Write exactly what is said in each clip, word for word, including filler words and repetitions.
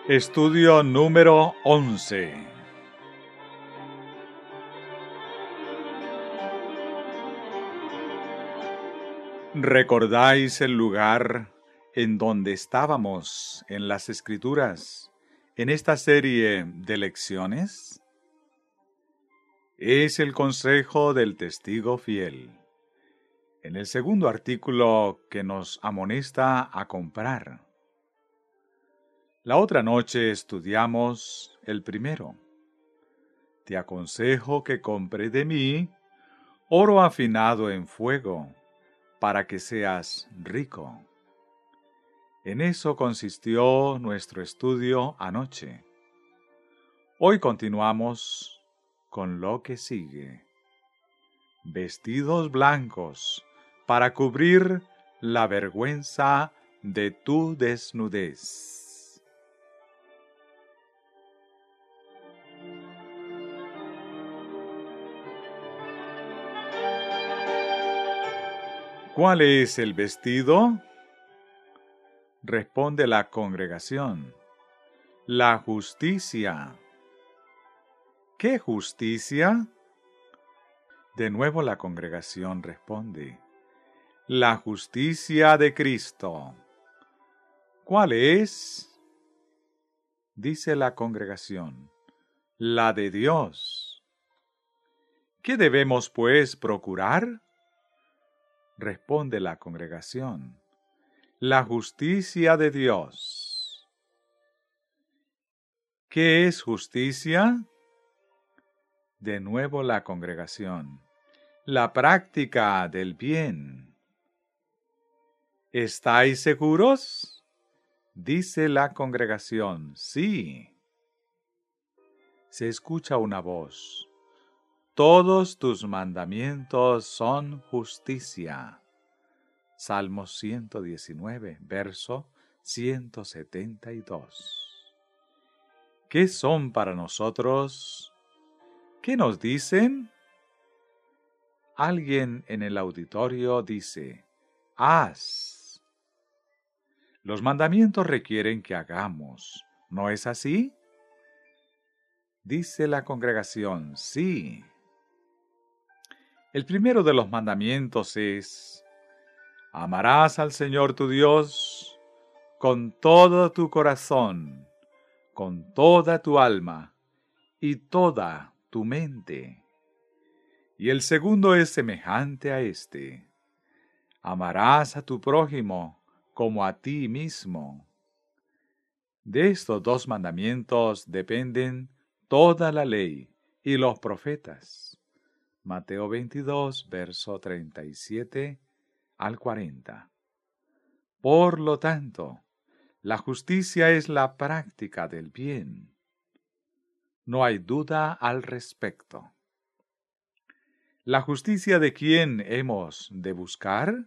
Estudio número once. ¿Recordáis el lugar en donde estábamos en las Escrituras en esta serie de lecciones? Es el consejo del testigo fiel, en el segundo artículo que nos amonesta a comprar. La otra noche estudiamos el primero. Te aconsejo que compre de mí oro afinado en fuego, para que seas rico. En eso consistió nuestro estudio anoche. Hoy continuamos con lo que sigue. Vestidos blancos para cubrir la vergüenza de tu desnudez. ¿Cuál es el vestido? Responde la congregación. La justicia. ¿Qué justicia? De nuevo la congregación responde. La justicia de Cristo. ¿Cuál es? Dice la congregación. La de Dios. ¿Qué debemos, pues, procurar? Responde la congregación. La justicia de Dios. ¿Qué es justicia? De nuevo la congregación. La práctica del bien. ¿Estáis seguros? Dice la congregación. Sí. Se escucha una voz. Todos tus mandamientos son justicia. Salmo ciento diecinueve, verso ciento setenta y dos. ¿Qué son para nosotros? ¿Qué nos dicen? Alguien en el auditorio dice, haz. Los mandamientos requieren que hagamos, ¿no es así? Dice la congregación, sí. El primero de los mandamientos es, amarás al Señor tu Dios con todo tu corazón, con toda tu alma y toda tu mente. Y el segundo es semejante a este, amarás a tu prójimo como a ti mismo. De estos dos mandamientos dependen toda la ley y los profetas. Mateo veintidós, verso treinta y siete al cuarenta. Por lo tanto, la justicia es la práctica del bien. No hay duda al respecto. ¿La justicia de quién hemos de buscar?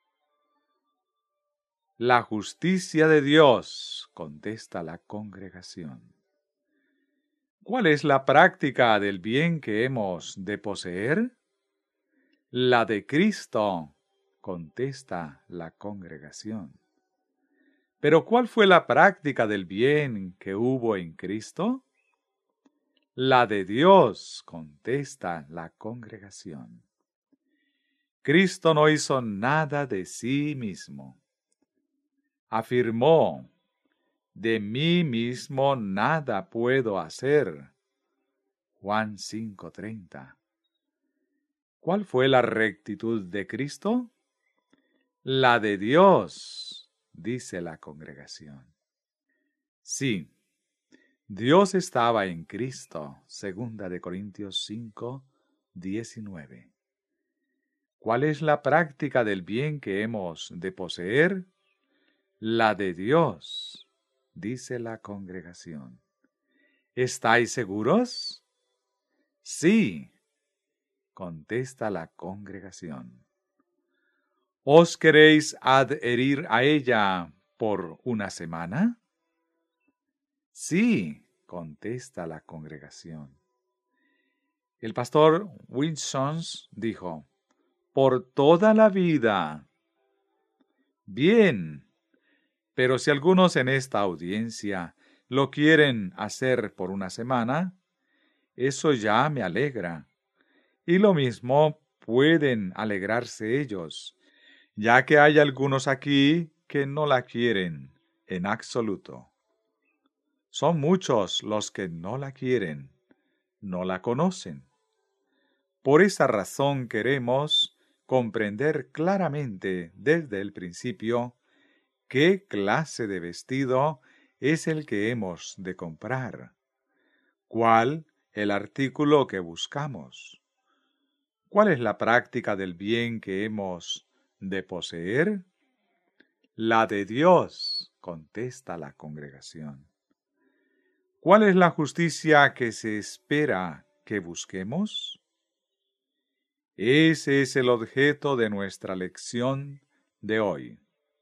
La justicia de Dios, contesta la congregación. ¿Cuál es la práctica del bien que hemos de poseer? La de Cristo, contesta la congregación. ¿Pero cuál fue la práctica del bien que hubo en Cristo? La de Dios, contesta la congregación. Cristo no hizo nada de sí mismo. Afirmó, de mí mismo nada puedo hacer. Juan cinco treinta. ¿Cuál fue la rectitud de Cristo? La de Dios, dice la congregación. Sí, Dios estaba en Cristo, segunda de Corintios cinco, diecinueve. ¿Cuál es la práctica del bien que hemos de poseer? La de Dios, dice la congregación. ¿Estáis seguros? Sí, contesta la congregación. ¿Os queréis adherir a ella por una semana? Sí, contesta la congregación. El pastor Wilson dijo, por toda la vida. Bien, pero si algunos en esta audiencia lo quieren hacer por una semana, eso ya me alegra. Y lo mismo pueden alegrarse ellos, ya que hay algunos aquí que no la quieren en absoluto. Son muchos los que no la quieren, no la conocen. Por esa razón queremos comprender claramente desde el principio qué clase de vestido es el que hemos de comprar, cuál el artículo que buscamos, cuál es la práctica del bien que hemos de poseer. La de Dios, contesta la congregación. ¿Cuál es la justicia que se espera que busquemos? Ese es el objeto de nuestra lección de hoy.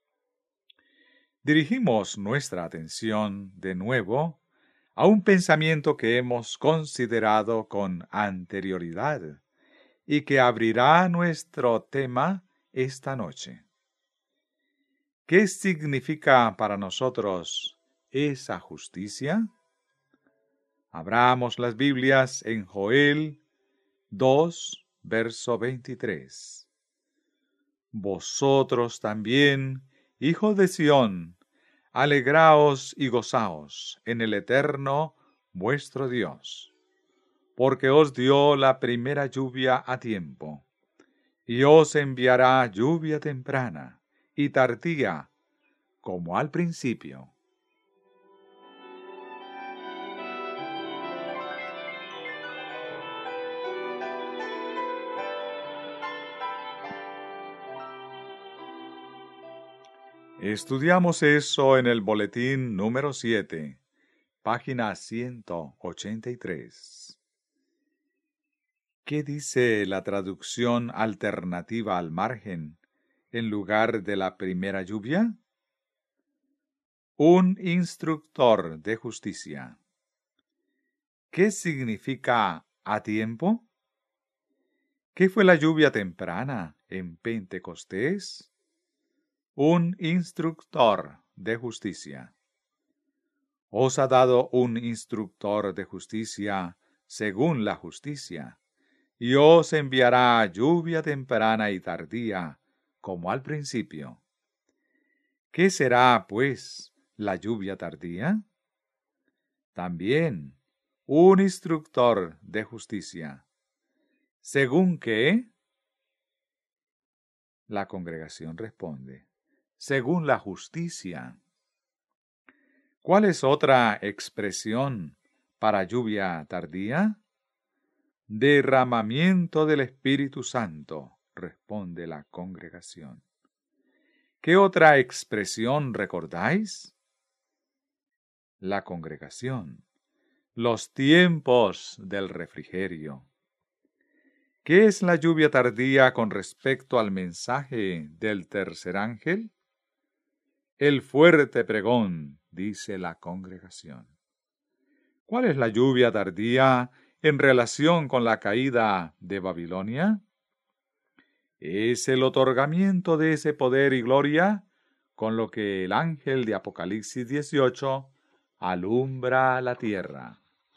Dirigimos nuestra atención de nuevo a un pensamiento que hemos considerado con anterioridad y que abrirá nuestro tema esta noche. ¿Qué significa para nosotros esa justicia? Abramos las Biblias en Joel dos, verso veintitrés. Vosotros también, hijos de Sión, alegraos y gozaos en el Eterno vuestro Dios, porque os dio la primera lluvia a tiempo, y os enviará lluvia temprana y tardía, como al principio. Estudiamos eso en el boletín número siete, página ciento ochenta y tres. ¿Qué dice la traducción alternativa al margen en lugar de la primera lluvia? Un instructor de justicia. ¿Qué significa a tiempo? ¿Qué fue la lluvia temprana en Pentecostés? Un instructor de justicia. Os ha dado un instructor de justicia según la justicia, y os enviará lluvia temprana y tardía, como al principio. ¿Qué será, pues, la lluvia tardía? También un instructor de justicia. ¿Según qué? La congregación responde: según la justicia. ¿Cuál es otra expresión para lluvia tardía? Derramamiento del Espíritu Santo, responde la congregación. ¿Qué otra expresión recordáis? La congregación. Los tiempos del refrigerio. ¿Qué es la lluvia tardía con respecto al mensaje del tercer ángel? El fuerte pregón, dice la congregación. ¿Cuál es la lluvia tardía en relación con la caída de Babilonia? Es el otorgamiento de ese poder y gloria con lo que el ángel de Apocalipsis dieciocho alumbra la tierra.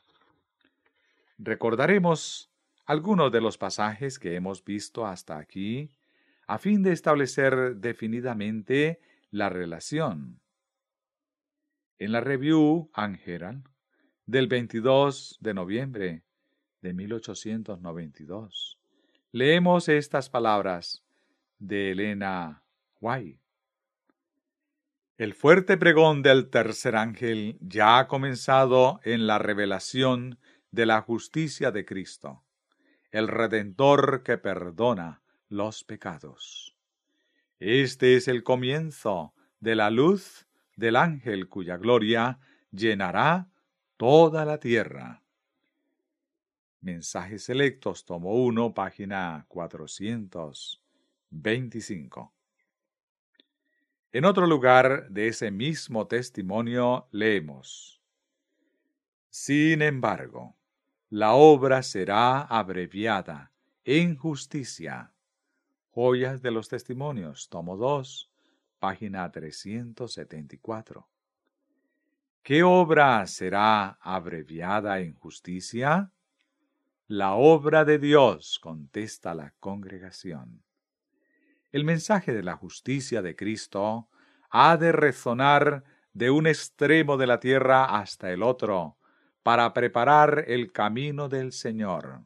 Recordaremos algunos de los pasajes que hemos visto hasta aquí a fin de establecer definidamente la relación. En la Review and Herald del veintidós de noviembre de mil ochocientos noventa y dos, leemos estas palabras de Elena White. El fuerte pregón del tercer ángel ya ha comenzado en la revelación de la justicia de Cristo, el Redentor que perdona los pecados. Este es el comienzo de la luz del ángel cuya gloria llenará toda la tierra. Mensajes selectos, tomo uno, página cuatrocientos veinticinco. En otro lugar de ese mismo testimonio leemos: sin embargo, la obra será abreviada en justicia. Joyas de los Testimonios, tomo dos, página trescientos setenta y cuatro. ¿Qué obra será abreviada en justicia? La obra de Dios, contesta la congregación. El mensaje de la justicia de Cristo ha de resonar de un extremo de la tierra hasta el otro, para preparar el camino del Señor.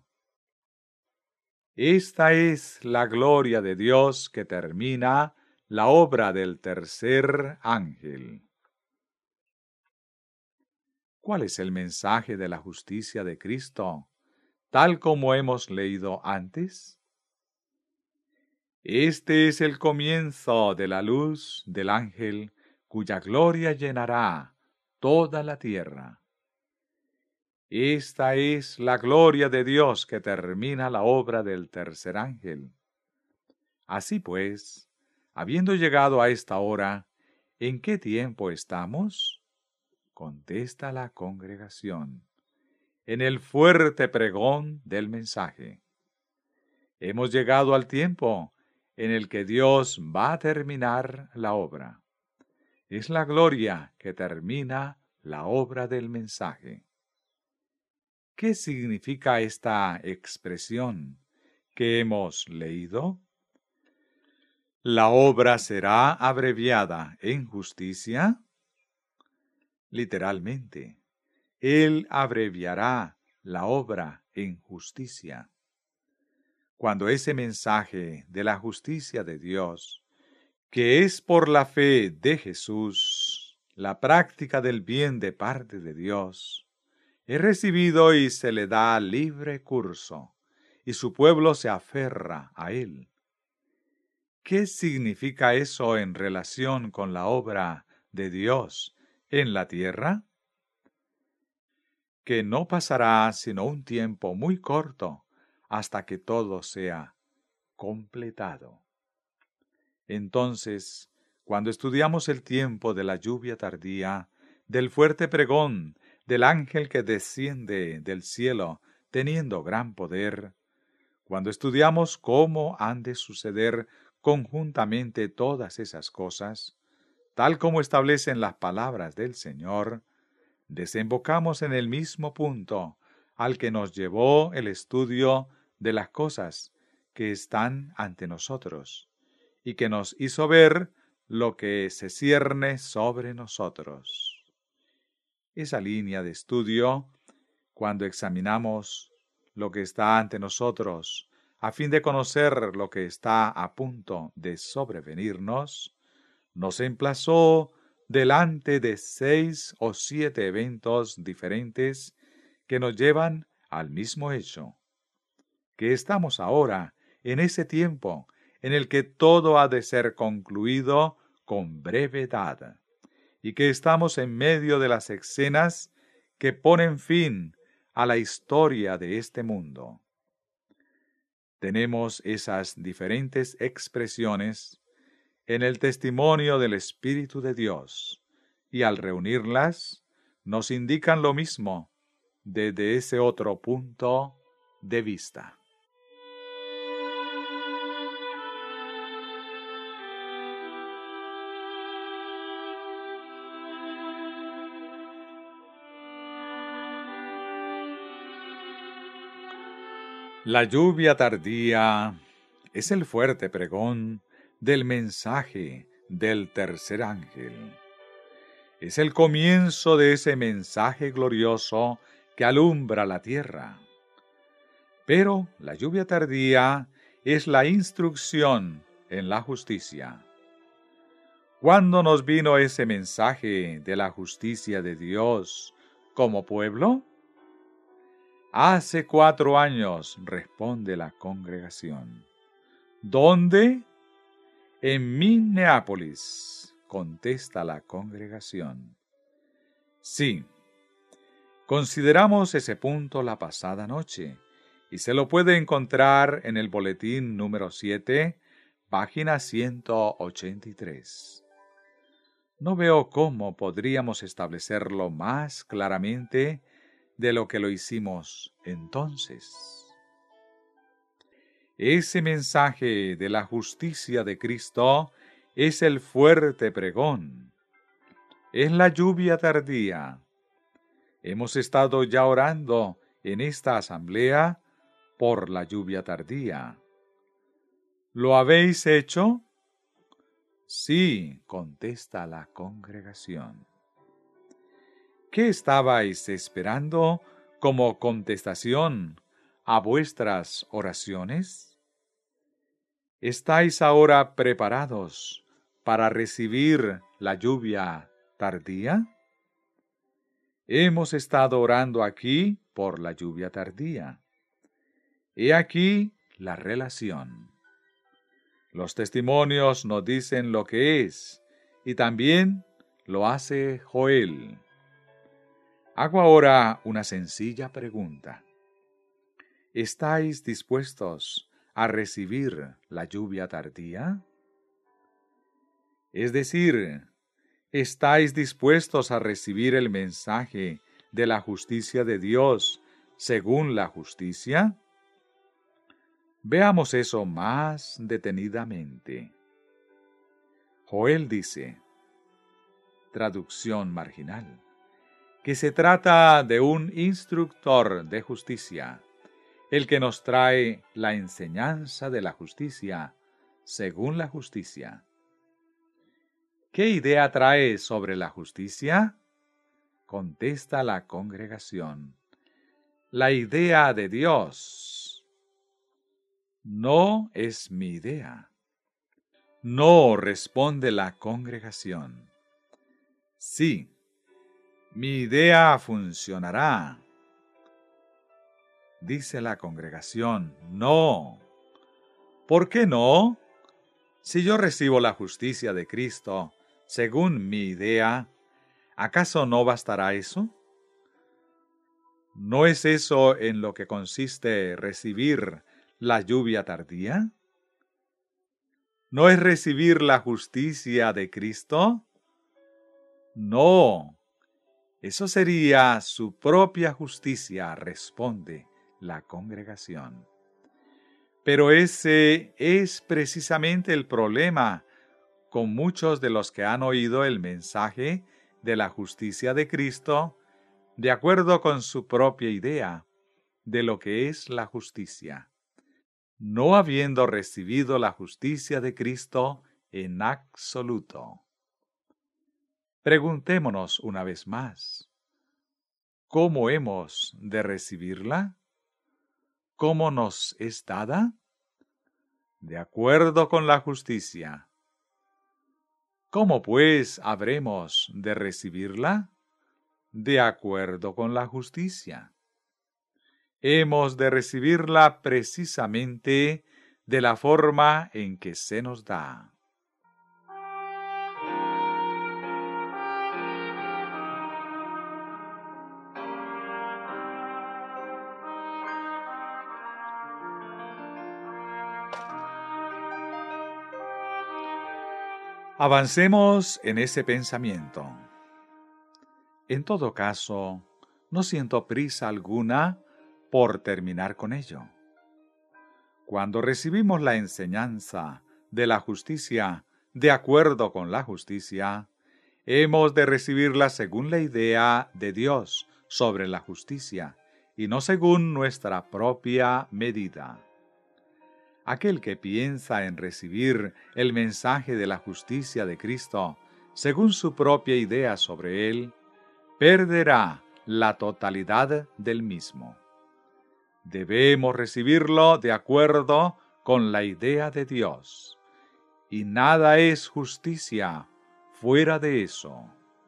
Esta es la gloria de Dios que termina la obra del tercer ángel. ¿Cuál es el mensaje de la justicia de Cristo, tal como hemos leído antes? Este es el comienzo de la luz del ángel, cuya gloria llenará toda la tierra. Esta es la gloria de Dios que termina la obra del tercer ángel. Así pues, habiendo llegado a esta hora, ¿en qué tiempo estamos? Contesta la congregación. En el fuerte pregón del mensaje. Hemos llegado al tiempo en el que Dios va a terminar la obra. Es la gloria que termina la obra del mensaje. ¿Qué significa esta expresión que hemos leído? ¿La obra será abreviada en justicia? Literalmente, Él abreviará la obra en justicia. Cuando ese mensaje de la justicia de Dios, que es por la fe de Jesús, la práctica del bien de parte de Dios, es recibido y se le da libre curso, y su pueblo se aferra a él. ¿Qué significa eso en relación con la obra de Dios en la tierra? Que no pasará sino un tiempo muy corto hasta que todo sea completado. Entonces, cuando estudiamos el tiempo de la lluvia tardía, del fuerte pregón, del ángel que desciende del cielo teniendo gran poder, cuando estudiamos cómo han de suceder conjuntamente todas esas cosas, tal como establecen las palabras del Señor, desembocamos en el mismo punto al que nos llevó el estudio de las cosas que están ante nosotros, y que nos hizo ver lo que se cierne sobre nosotros. Esa línea de estudio, cuando examinamos lo que está ante nosotros, a fin de conocer lo que está a punto de sobrevenirnos, nos emplazó delante de seis o siete eventos diferentes que nos llevan al mismo hecho, que estamos ahora en ese tiempo en el que todo ha de ser concluido con brevedad, y que estamos en medio de las escenas que ponen fin a la historia de este mundo. Tenemos esas diferentes expresiones en el testimonio del Espíritu de Dios, y al reunirlas, nos indican lo mismo desde ese otro punto de vista. La lluvia tardía es el fuerte pregón del mensaje del tercer ángel. Es el comienzo de ese mensaje glorioso que alumbra la tierra. Pero la lluvia tardía es la instrucción en la justicia. ¿Cuándo nos vino ese mensaje de la justicia de Dios como pueblo? Hace cuatro años, responde la congregación. ¿Dónde? En Minneapolis, contesta la congregación. Sí, consideramos ese punto la pasada noche, y se lo puede encontrar en el boletín número siete, página ciento ochenta y tres. No veo cómo podríamos establecerlo más claramente de lo que lo hicimos entonces. Ese mensaje de la justicia de Cristo es el fuerte pregón. es la lluvia tardía. Hemos estado ya orando en esta asamblea por la lluvia tardía. ¿Lo habéis hecho? Sí, contesta la congregación. ¿Qué estabais esperando como contestación a vuestras oraciones? ¿Estáis ahora preparados para recibir la lluvia tardía? Hemos estado orando aquí por la lluvia tardía. He aquí la relación. Los testimonios nos dicen lo que es, y también lo hace Joel. Hago ahora una sencilla pregunta. ¿Estáis dispuestos a recibir la lluvia tardía? Es decir, ¿estáis dispuestos a recibir el mensaje de la justicia de Dios según la justicia? Veamos eso más detenidamente. Joel dice, traducción marginal, que se trata de un instructor de justicia, el que nos trae la enseñanza de la justicia según la justicia. ¿Qué idea trae sobre la justicia? Contesta la congregación. La idea de Dios. No es mi idea. No, responde la congregación. Sí, mi idea funcionará. Dice la congregación, no. ¿Por qué no? Si yo recibo la justicia de Cristo, según mi idea, ¿acaso no bastará eso? ¿No es eso en lo que consiste recibir la lluvia tardía? ¿No es recibir la justicia de Cristo? No, eso sería su propia justicia, responde la congregación. Pero ese es precisamente el problema con muchos de los que han oído el mensaje de la justicia de Cristo de acuerdo con su propia idea de lo que es la justicia, no habiendo recibido la justicia de Cristo en absoluto. Preguntémonos una vez más, ¿cómo hemos de recibirla? ¿Cómo nos es dada? De acuerdo con la justicia. ¿Cómo pues habremos de recibirla? De acuerdo con la justicia. Hemos de recibirla precisamente de la forma en que se nos da. Avancemos en ese pensamiento. En todo caso, no siento prisa alguna por terminar con ello. Cuando recibimos la enseñanza de la justicia de acuerdo con la justicia, hemos de recibirla según la idea de Dios sobre la justicia y no según nuestra propia medida. Aquel que piensa en recibir el mensaje de la justicia de Cristo según su propia idea sobre él, perderá la totalidad del mismo. Debemos recibirlo de acuerdo con la idea de Dios, y nada es justicia fuera de eso.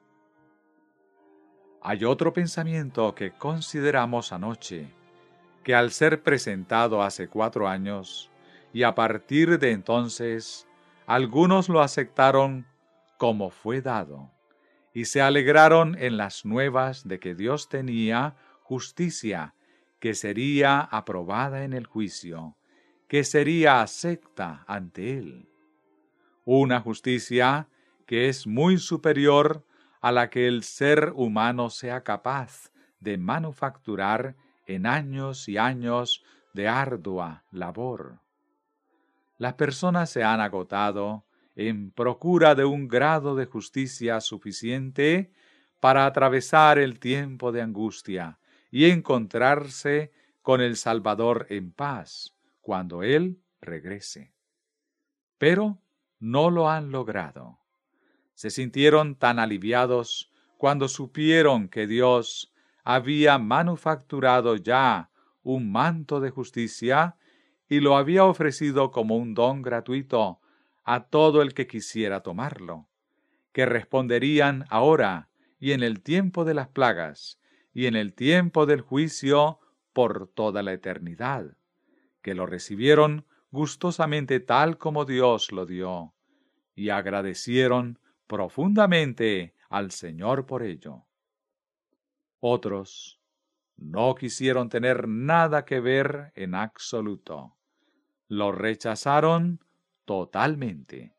Hay otro pensamiento que consideramos anoche, que al ser presentado hace cuatro años, y a partir de entonces, algunos lo aceptaron como fue dado, y se alegraron en las nuevas de que Dios tenía justicia, que sería aprobada en el juicio, que sería acepta ante Él. Una justicia que es muy superior a la que el ser humano sea capaz de manufacturar en años y años de ardua labor. Las personas se han agotado en procura de un grado de justicia suficiente para atravesar el tiempo de angustia y encontrarse con el Salvador en paz cuando Él regrese. Pero no lo han logrado. Se sintieron tan aliviados cuando supieron que Dios había manufacturado ya un manto de justicia y lo había ofrecido como un don gratuito a todo el que quisiera tomarlo, que responderían ahora y en el tiempo de las plagas y en el tiempo del juicio por toda la eternidad, que lo recibieron gustosamente tal como Dios lo dio, y agradecieron profundamente al Señor por ello. Otros no quisieron tener nada que ver en absoluto. Lo rechazaron totalmente.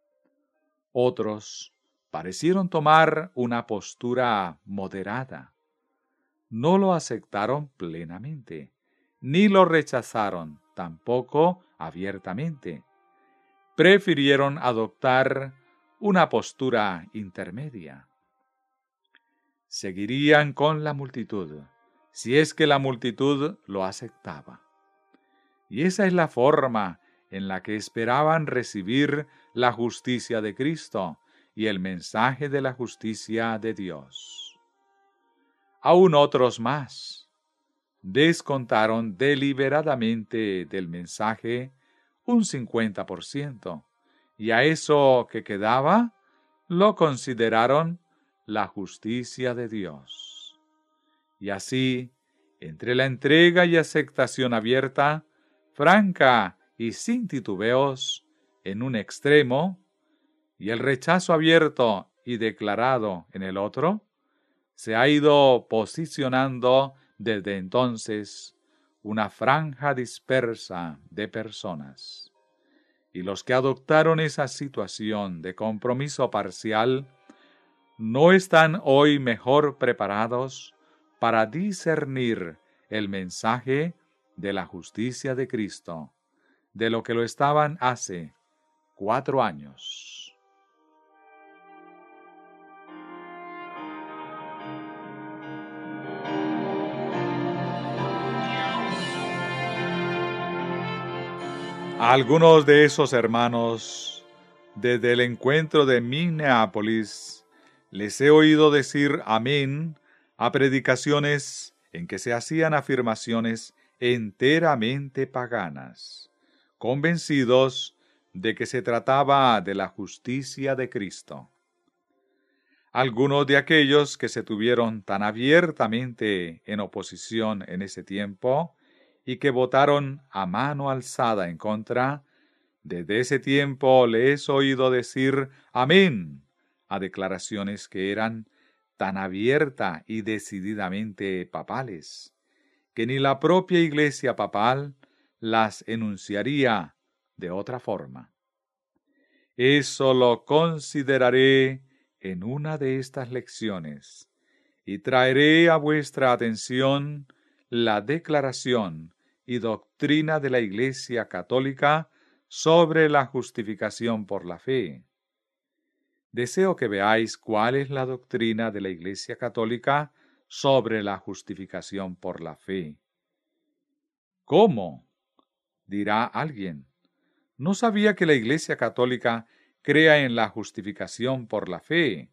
Otros parecieron tomar una postura moderada. No lo aceptaron plenamente, ni lo rechazaron tampoco abiertamente. Prefirieron adoptar una postura intermedia. Seguirían con la multitud, si es que la multitud lo aceptaba. Y esa es la forma en la que esperaban recibir la justicia de Cristo y el mensaje de la justicia de Dios. Aún otros más descontaron deliberadamente del mensaje un cincuenta por ciento, y a eso que quedaba lo consideraron la justicia de Dios. Y así, entre la entrega y aceptación abierta, franca y sin titubeos, en un extremo, y el rechazo abierto y declarado en el otro, se ha ido posicionando desde entonces una franja dispersa de personas. Y los que adoptaron esa situación de compromiso parcial no están hoy mejor preparados para discernir el mensaje de la justicia de Cristo, de lo que lo estaban hace cuatro años. A algunos de esos hermanos, desde el encuentro de Minneapolis, les he oído decir amén a predicaciones en que se hacían afirmaciones enteramente paganas, convencidos de que se trataba de la justicia de Cristo. Algunos de aquellos que se tuvieron tan abiertamente en oposición en ese tiempo y que votaron a mano alzada en contra, desde ese tiempo les he oído decir amén a declaraciones que eran tan abierta y decididamente papales, que ni la propia Iglesia papal las enunciaría de otra forma. Eso lo consideraré en una de estas lecciones, y traeré a vuestra atención la declaración y doctrina de la Iglesia Católica sobre la justificación por la fe. Deseo que veáis cuál es la doctrina de la Iglesia Católica sobre la justificación por la fe. ¿Cómo?, dirá alguien. No sabía que la Iglesia Católica crea en la justificación por la fe.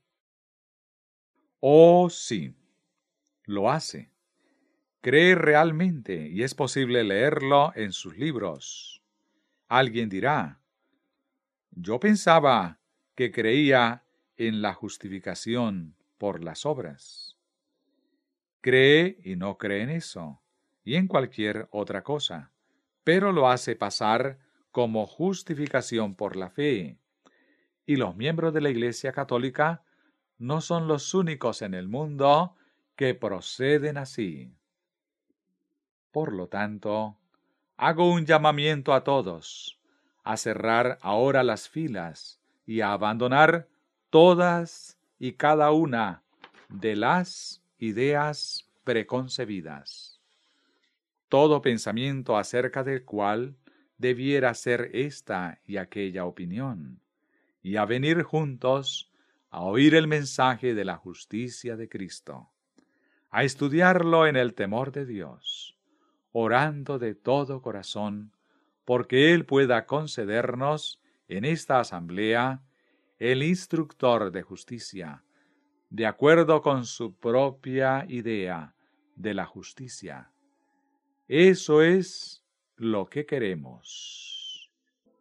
Oh, sí, lo hace. Cree realmente y es posible leerlo en sus libros. Alguien dirá, yo pensaba que creía en la justificación por las obras. Cree y no cree en eso, y en cualquier otra cosa, pero lo hace pasar como justificación por la fe. Y los miembros de la Iglesia Católica no son los únicos en el mundo que proceden así. Por lo tanto, hago un llamamiento a todos a cerrar ahora las filas y a abandonar todas y cada una de las ideas preconcebidas. Todo pensamiento acerca del cual debiera ser esta y aquella opinión, y a venir juntos a oír el mensaje de la justicia de Cristo, a estudiarlo en el temor de Dios, orando de todo corazón, porque Él pueda concedernos en esta asamblea el instructor de justicia, de acuerdo con su propia idea de la justicia. Eso es lo que queremos.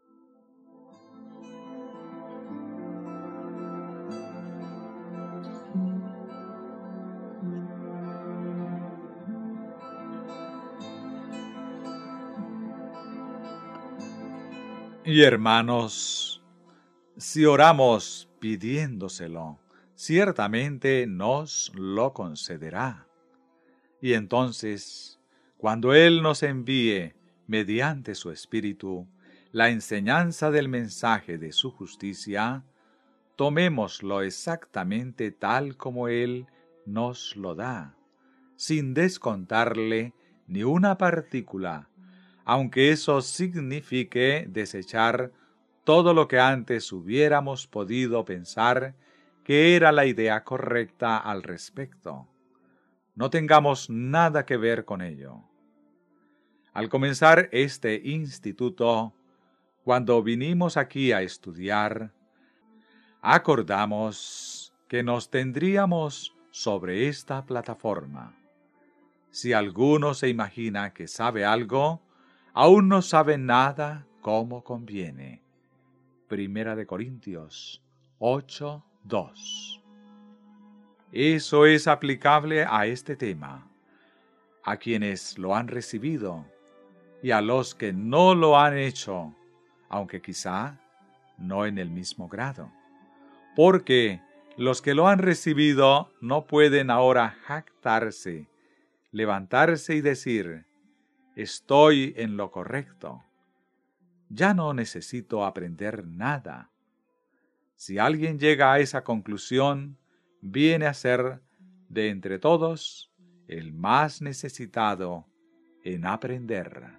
Y hermanos, si oramos pidiéndoselo, ciertamente nos lo concederá. Y entonces, cuando Él nos envíe, mediante su Espíritu, la enseñanza del mensaje de su justicia, tomémoslo exactamente tal como Él nos lo da, sin descontarle ni una partícula, aunque eso signifique desechar todo lo que antes hubiéramos podido pensar que era la idea correcta al respecto. No tengamos nada que ver con ello. Al comenzar este instituto, cuando vinimos aquí a estudiar, acordamos que nos tendríamos sobre esta plataforma. Si alguno se imagina que sabe algo, aún no sabe nada como conviene. Primera de Corintios ocho, dos. Eso es aplicable a este tema, a quienes lo han recibido y a los que no lo han hecho, aunque quizá no en el mismo grado. Porque los que lo han recibido no pueden ahora jactarse, levantarse y decir: estoy en lo correcto. Ya no necesito aprender nada. Si alguien llega a esa conclusión, viene a ser, de entre todos, el más necesitado en aprender.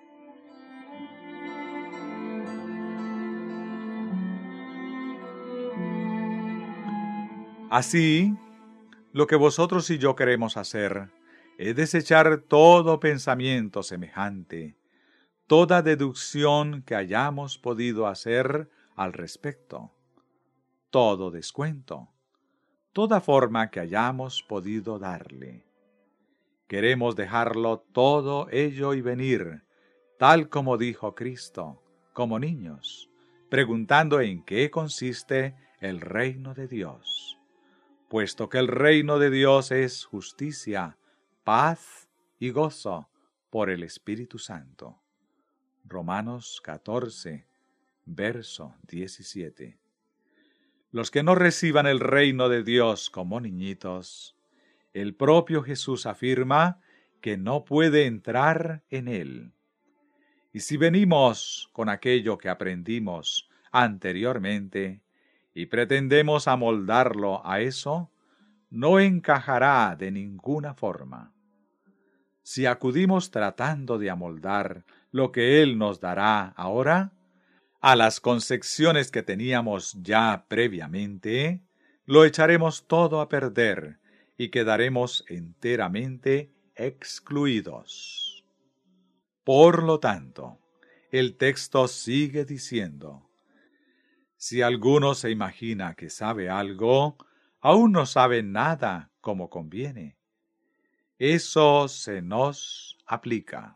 Así, lo que vosotros y yo queremos hacer es desechar todo pensamiento semejante, toda deducción que hayamos podido hacer al respecto, todo descuento, toda forma que hayamos podido darle. Queremos dejarlo todo ello y venir, tal como dijo Cristo, como niños, preguntando en qué consiste el reino de Dios, puesto que el reino de Dios es justicia, paz y gozo por el Espíritu Santo. Romanos catorce, verso diecisiete. Los que no reciban el reino de Dios como niñitos, el propio Jesús afirma que no puede entrar en él. Y si venimos con aquello que aprendimos anteriormente y pretendemos amoldarlo a eso, no encajará de ninguna forma. Si acudimos tratando de amoldar lo que Él nos dará ahora a las concepciones que teníamos ya previamente, lo echaremos todo a perder y quedaremos enteramente excluidos. Por lo tanto, el texto sigue diciendo: si alguno se imagina que sabe algo, aún no sabe nada como conviene. Eso se nos aplica.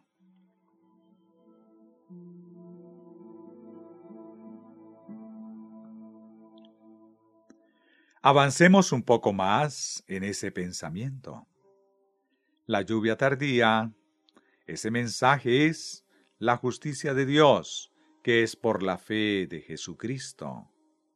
Avancemos un poco más en ese pensamiento. La lluvia tardía, ese mensaje es la justicia de Dios, que es por la fe de Jesucristo.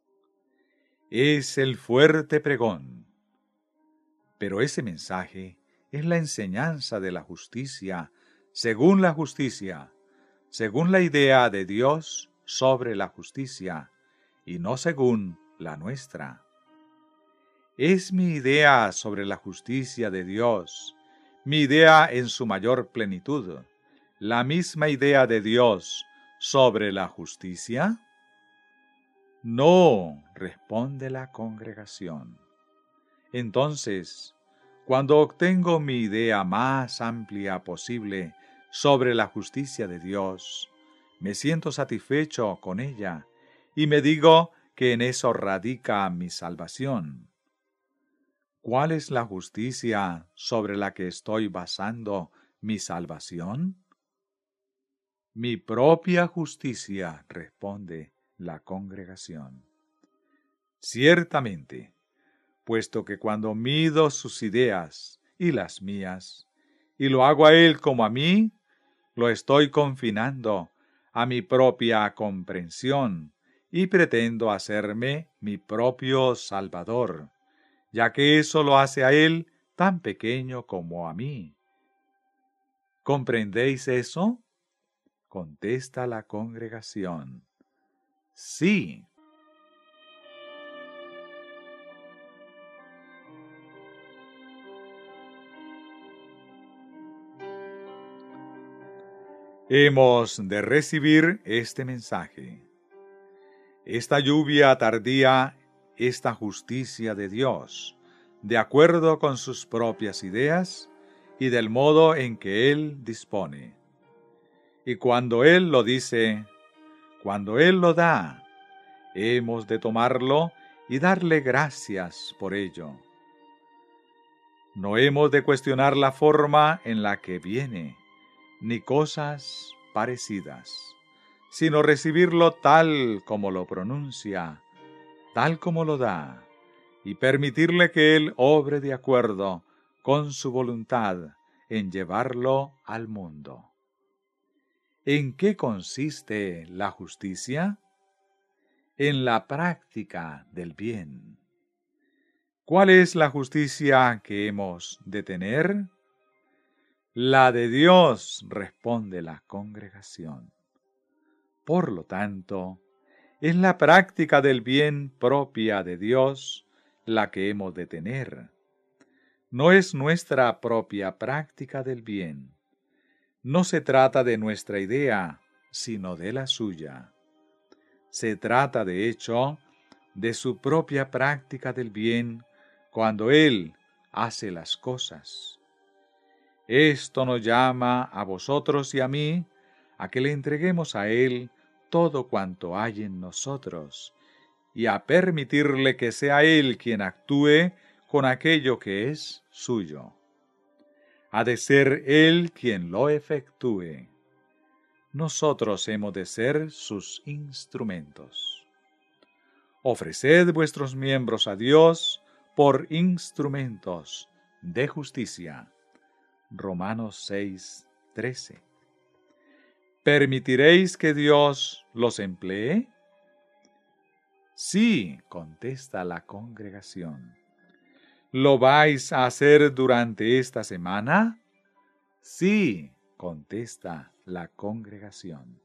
Es el fuerte pregón. Pero ese mensaje es la enseñanza de la justicia, según la justicia, según la idea de Dios sobre la justicia, y no según la nuestra. Es mi idea sobre la justicia de Dios, mi idea en su mayor plenitud, la misma idea de Dios sobre la justicia. No, responde la congregación. Entonces, cuando obtengo mi idea más amplia posible sobre la justicia de Dios, me siento satisfecho con ella y me digo que en eso radica mi salvación. ¿Cuál es la justicia sobre la que estoy basando mi salvación? Mi propia justicia, responde la congregación. Ciertamente, puesto que cuando mido sus ideas y las mías, y lo hago a él como a mí, lo estoy confinando a mi propia comprensión y pretendo hacerme mi propio Salvador, ya que eso lo hace a él tan pequeño como a mí. ¿Comprendéis eso? Contesta la congregación. Sí. Hemos de recibir este mensaje. Esta lluvia tardía, esta justicia de Dios, de acuerdo con sus propias ideas y del modo en que Él dispone. Y cuando Él lo dice, cuando Él lo da, hemos de tomarlo y darle gracias por ello. No hemos de cuestionar la forma en la que viene, ni cosas parecidas, sino recibirlo tal como lo pronuncia, tal como lo da, y permitirle que Él obre de acuerdo con su voluntad en llevarlo al mundo. ¿En qué consiste la justicia? En la práctica del bien. ¿Cuál es la justicia que hemos de tener? La de Dios, responde la congregación. Por lo tanto, es la práctica del bien propia de Dios la que hemos de tener. No es nuestra propia práctica del bien. No se trata de nuestra idea, sino de la suya. Se trata, de hecho, de su propia práctica del bien cuando Él hace las cosas. Esto nos llama a vosotros y a mí a que le entreguemos a Él todo cuanto hay en nosotros y a permitirle que sea Él quien actúe con aquello que es suyo. Ha de ser Él quien lo efectúe. Nosotros hemos de ser sus instrumentos. Ofreced vuestros miembros a Dios por instrumentos de justicia. Romanos seis, trece. ¿Permitiréis que Dios los emplee? Sí, contesta la congregación. ¿Lo vais a hacer durante esta semana? Sí, contesta la congregación.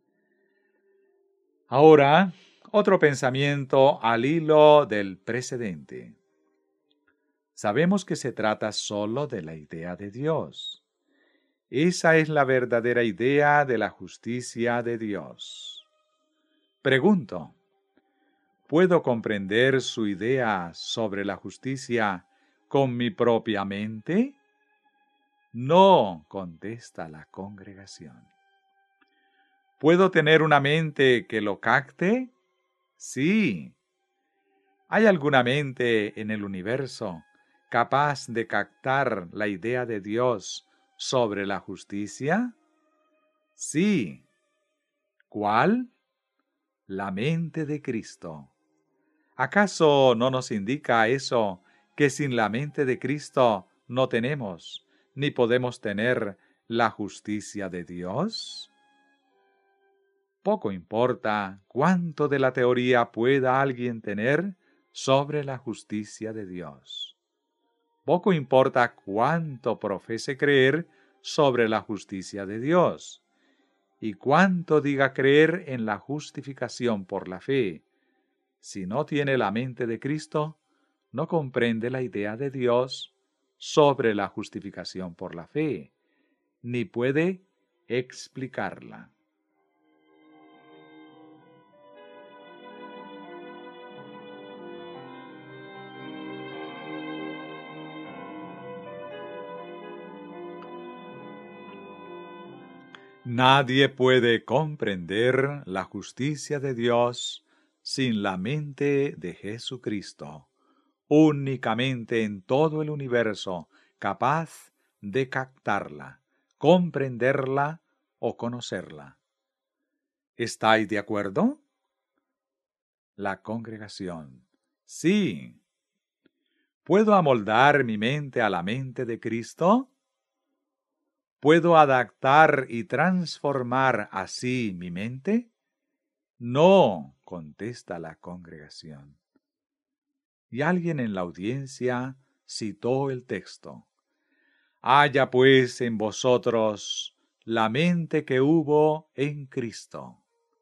Ahora, otro pensamiento al hilo del precedente. Sabemos que se trata solo de la idea de Dios. Esa es la verdadera idea de la justicia de Dios. Pregunto, ¿puedo comprender su idea sobre la justicia con mi propia mente? No, contesta la congregación. ¿Puedo tener una mente que lo capte? Sí. ¿Hay alguna mente en el universo capaz de captar la idea de Dios sobre la justicia? Sí. ¿Cuál? La mente de Cristo. ¿Acaso no nos indica eso que sin la mente de Cristo no tenemos ni podemos tener la justicia de Dios? Poco importa cuánto de la teoría pueda alguien tener sobre la justicia de Dios. Poco importa cuánto profese creer sobre la justicia de Dios y cuánto diga creer en la justificación por la fe. Si no tiene la mente de Cristo, no comprende la idea de Dios sobre la justificación por la fe, ni puede explicarla. Nadie puede comprender la justicia de Dios sin la mente de Jesucristo, únicamente en todo el universo capaz de captarla, comprenderla o conocerla. ¿Estáis de acuerdo? La congregación. Sí. ¿Puedo amoldar mi mente a la mente de Cristo? ¿Puedo adaptar y transformar así mi mente? No, contesta la congregación. Y alguien en la audiencia citó el texto. Haya pues en vosotros la mente que hubo en Cristo.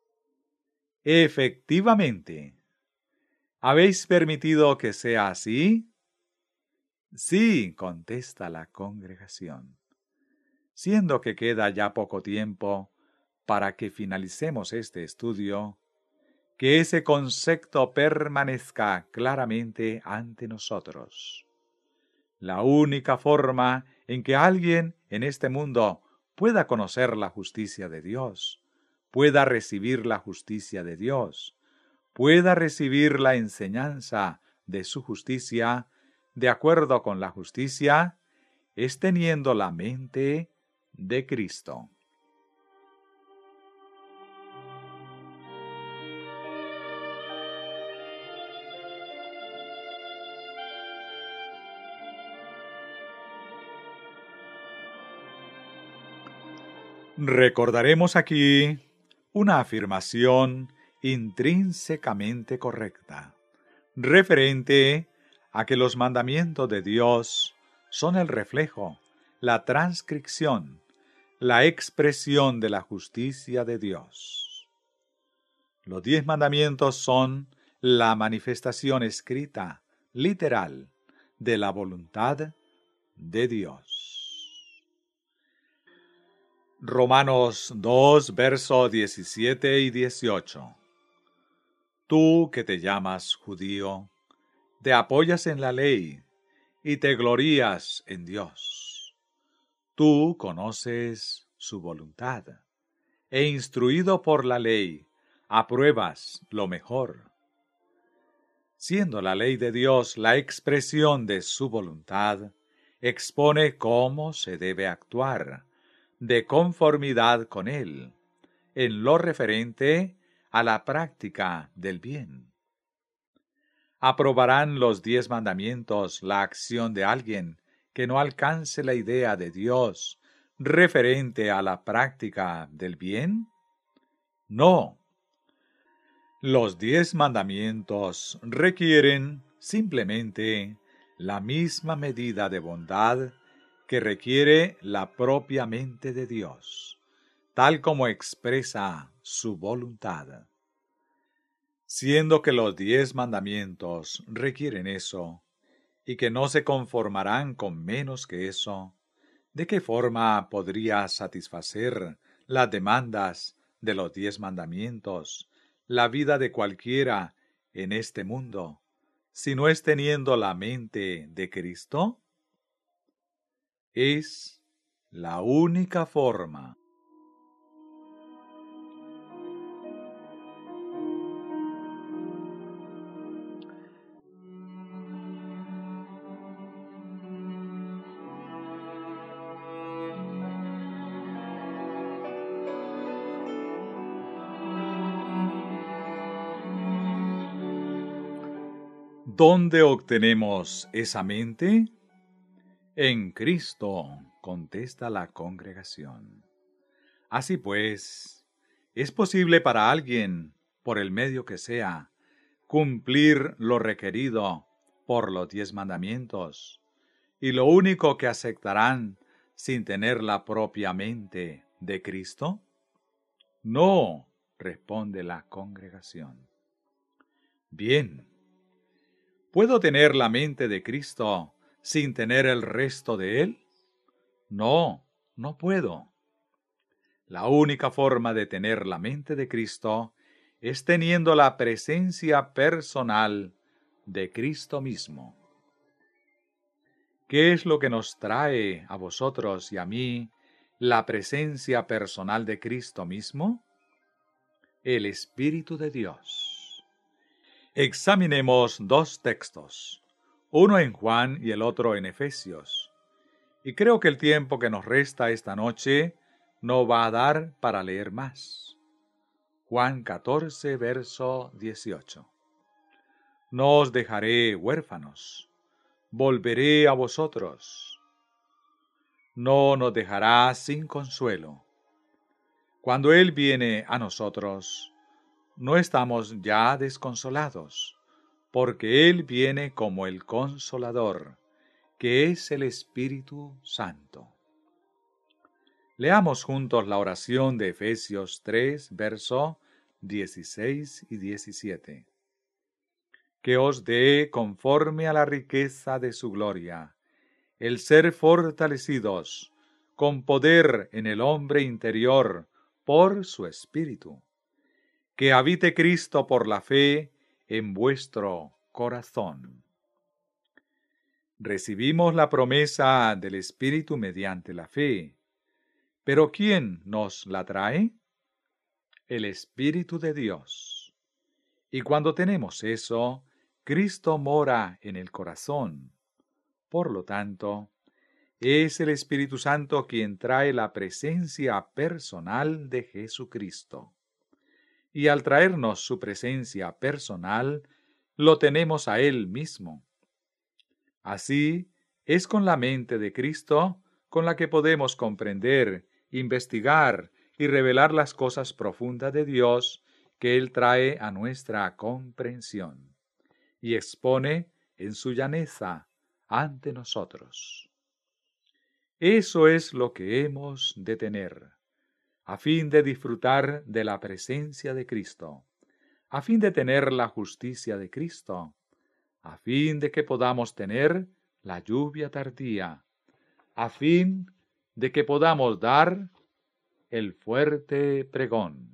Efectivamente, ¿habéis permitido que sea así? Sí, contesta la congregación. Siendo que queda ya poco tiempo para que finalicemos este estudio, que ese concepto permanezca claramente ante nosotros. La única forma en que alguien en este mundo pueda conocer la justicia de Dios, pueda recibir la justicia de Dios, pueda recibir la enseñanza de su justicia, de acuerdo con la justicia, es teniendo la mente de Cristo. Recordaremos aquí una afirmación intrínsecamente correcta, referente a que los mandamientos de Dios son el reflejo, la transcripción, la expresión de la justicia de Dios. Los diez mandamientos son la manifestación escrita, literal, de la voluntad de Dios. Romanos dos, versos diecisiete y dieciocho. Tú que te llamas judío, te apoyas en la ley y te glorías en Dios. Tú conoces su voluntad e instruido por la ley, apruebas lo mejor. Siendo la ley de Dios la expresión de su voluntad, expone cómo se debe actuar, de conformidad con él, en lo referente a la práctica del bien. ¿Aprobarán los diez mandamientos la acción de alguien que no alcance la idea de Dios referente a la práctica del bien? No. Los diez mandamientos requieren simplemente la misma medida de bondad que requiere la propia mente de Dios, tal como expresa su voluntad. Siendo que los diez mandamientos requieren eso, y que no se conformarán con menos que eso, ¿de qué forma podría satisfacer las demandas de los diez mandamientos la vida de cualquiera en este mundo, si no es teniendo la mente de Cristo? Es la única forma. ¿Dónde obtenemos esa mente? En Cristo, contesta la congregación. Así pues, es posible para alguien, por el medio que sea, cumplir lo requerido por los diez mandamientos, y lo único que aceptarán sin tener la propia mente de Cristo? No, responde la congregación. Bien. ¿Puedo tener la mente de Cristo sin tener el resto de Él? No, no puedo. La única forma de tener la mente de Cristo es teniendo la presencia personal de Cristo mismo. ¿Qué es lo que nos trae a vosotros y a mí la presencia personal de Cristo mismo? El Espíritu de Dios. Examinemos dos textos, uno en Juan y el otro en Efesios. Y creo que el tiempo que nos resta esta noche no va a dar para leer más. Juan catorce, verso dieciocho. No os dejaré huérfanos, volveré a vosotros. No nos dejará sin consuelo. Cuando Él viene a nosotros, no estamos ya desconsolados, porque Él viene como el Consolador, que es el Espíritu Santo. Leamos juntos la oración de Efesios tres, verso dieciséis y diecisiete. Que os dé, conforme a la riqueza de su gloria, el ser fortalecidos con poder en el hombre interior por su Espíritu. Que habite Cristo por la fe en vuestro corazón. Recibimos la promesa del Espíritu mediante la fe. ¿Pero quién nos la trae? El Espíritu de Dios. Y cuando tenemos eso, Cristo mora en el corazón. Por lo tanto, es el Espíritu Santo quien trae la presencia personal de Jesucristo. Y al traernos su presencia personal, lo tenemos a Él mismo. Así, es con la mente de Cristo con la que podemos comprender, investigar y revelar las cosas profundas de Dios que Él trae a nuestra comprensión y expone en su llaneza ante nosotros. Eso es lo que hemos de tener, a fin de disfrutar de la presencia de Cristo, a fin de tener la justicia de Cristo, a fin de que podamos tener la lluvia tardía, a fin de que podamos dar el fuerte pregón.